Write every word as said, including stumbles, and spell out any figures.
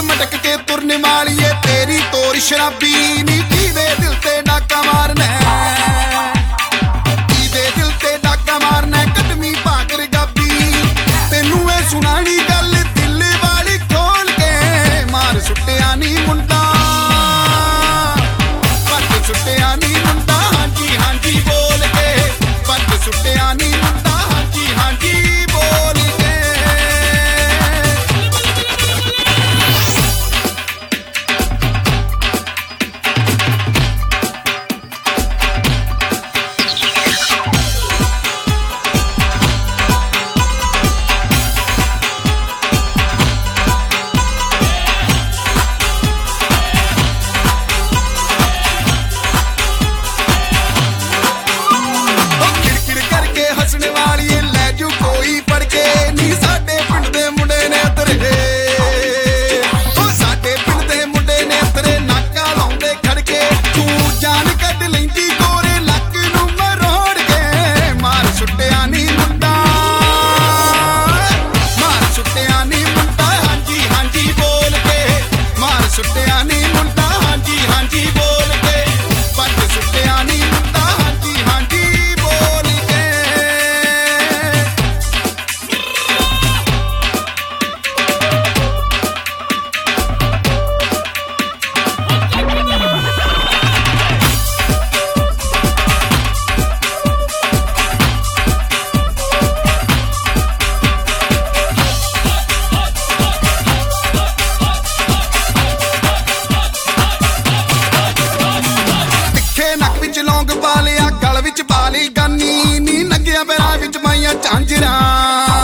मटक के तुरने वालिए तेरी तोर शराबी नी दे दिल ते डाका मारना दे दिल ते डाका मारना कदमी भागर गाबी तेनू ए सुनानी गल दिल वाली खोल के मार सुट्टिया नी मुंडा पट सुट्टिया नी मुंडा हांजी हांजी बोल के पट सुट्टिया नी मुंडा हांजी हांजी बोल के लौंग पा लिया गल विच पा ली गानी नी नंगिया पैरां विच पाइयां झांजरां